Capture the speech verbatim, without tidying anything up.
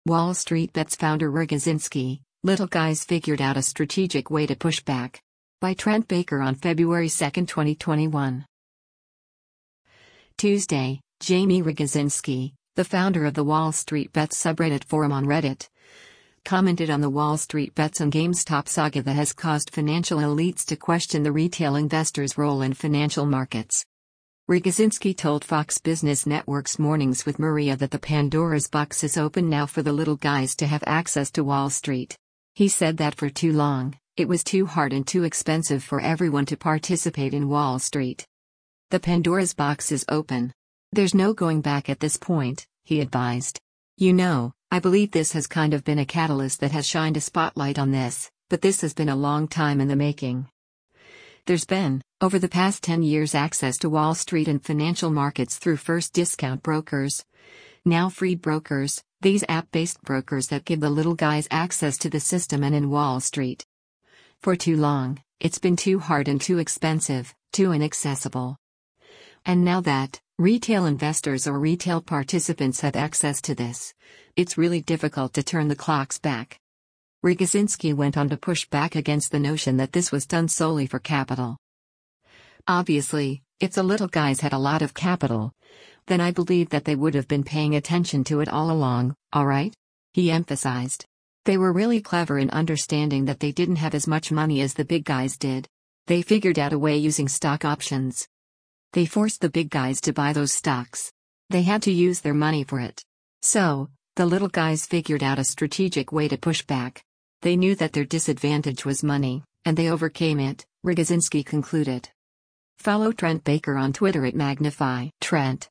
Wall Street Bets founder Rogozinski, little guys figured out a strategic way to push back. By Trent Baker on February second, twenty twenty-one. Tuesday, Jamie Rogozinski, the founder of the Wall Street Bets subreddit forum on Reddit, commented on the Wall Street Bets and GameStop saga that has caused financial elites to question the retail investor's role in financial markets. Rogozinski told Fox Business Network's Mornings with Maria that the Pandora's box is open now for the little guys to have access to Wall Street. He said that for too long, it was too hard and too expensive for everyone to participate in Wall Street. The Pandora's box is open. There's no going back at this point, he advised. You know, I believe this has kind of been a catalyst that has shined a spotlight on this, but this has been a long time in the making. There's been, over the past ten years, access to Wall Street and financial markets through first discount brokers, now free brokers, these app-based brokers that give the little guys access to the system and in Wall Street. For too long, it's been too hard and too expensive, too inaccessible. And now that retail investors or retail participants have access to this, it's really difficult to turn the clocks back. Rogozinski went on to push back against the notion that this was done solely for capital. Obviously, if the little guys had a lot of capital, then I believe that they would have been paying attention to it all along, alright? He emphasized. They were really clever in understanding that they didn't have as much money as the big guys did. They figured out a way using stock options. They forced the big guys to buy those stocks. They had to use their money for it. So, the little guys figured out a strategic way to push back. They knew that their disadvantage was money, and they overcame it, Rogozinski concluded. Follow Trent Baker on Twitter at Magnify Trent.